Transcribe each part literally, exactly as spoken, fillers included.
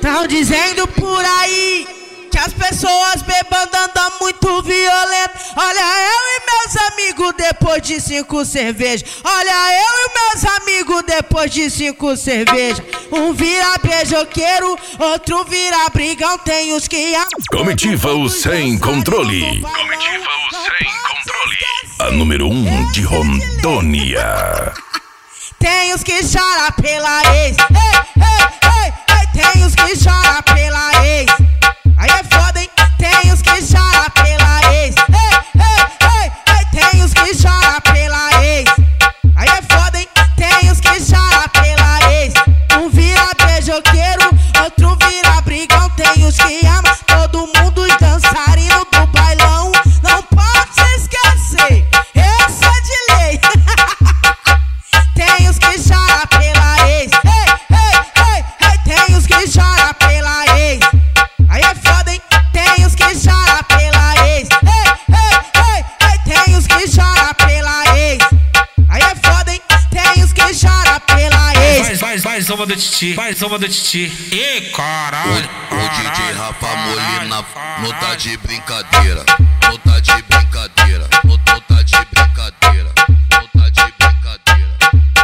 Tão dizendo por aí que as pessoas bebando andam muito violento. Olha eu e meus amigos depois de cinco cervejas. Olha eu e meus amigos depois de cinco cervejas. Um vira beijoqueiro, outro vira brigão. Tem os que amam. Comitiva o Sem Controle. Comitiva o Sem Controle. A número um de Rondônia. Tem os que choram pela ex. Ei, ei, ei, ei. Tem os que choram pela ex. Aí é foda, hein? Tem os que choram pela ex. Ei, ei, ei, ei. Tem os que choram pela ex. Aí é foda, hein? Tem os que choram pela ex. Um vira beijoqueiro, outro vira brigão. Tem os que amam todo mundo, os dançarinos do bailão. Não pode se esquecer, essa é de lei. Tem os que choram pela ex. Ei, ei, ei, ei. Tem os que choram pela ex. Aí é foda, hein? Tem os que choram pela ex. Ei, ei, ei, ei. Tem os que choram pela ex. Aí é foda, hein? Tem os que choram pela ex. Faz, faz, faz uma do Titi, faz uma do Titi. Ih, caralho. O, o D J Rafa Molina não tá de brincadeira. Não tá de brincadeira. Não, não tá de brincadeira. Não tá de brincadeira.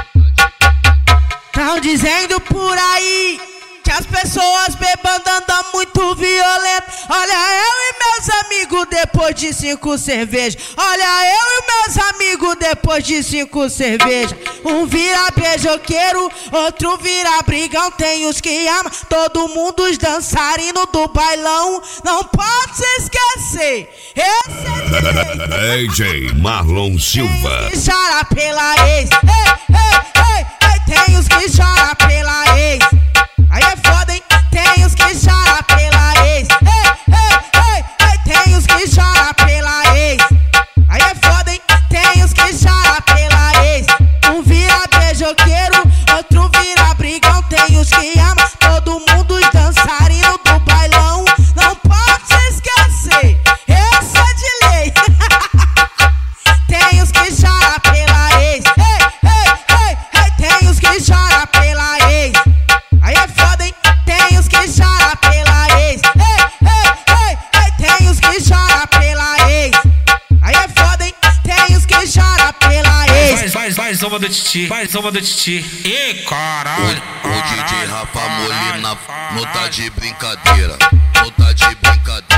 Tão dizendo por aí que as pessoas bebando andam muito violento. Olha eu e meus amigos depois de cinco cervejas. Olha eu e meus amigos depois de cinco cervejas. Um vira beijoqueiro, outro vira brigão. Tem os que amam todo mundo, os dançarinos do bailão. Não pode se esquecer, esse é D J Marlon Silva. Tem os que choram pela ex. Ei, ei, ei, ei. Tem os que choram pela ex. Aí é foda, hein? Tem os que choram pela ex. Ei, ei, ei, ei. Tem os que choram pela ex. Aí é foda, hein? Tem os que choram pela ex. Um vira beijoqueiro, outro vira brigão. Tem os que amam todo mundo, os dançarinos do bailão. Não pode se esquecer, essa é de lei. Tem os que choram pela ex. Ei, ei, ei, ei. Tem os que choram pela ex. Aí é foda, hein? Tem os que choram pela ex. Ei, ei, ei, ei. Tem os que choram pela ex. Aí é foda, hein? Tem os que choram pela ex. Faz, faz, faz uma do Titi, faz uma do Titi. Ih, caralho. O, o D J Rafa Molina não tá de brincadeira. Não tá de brincadeira.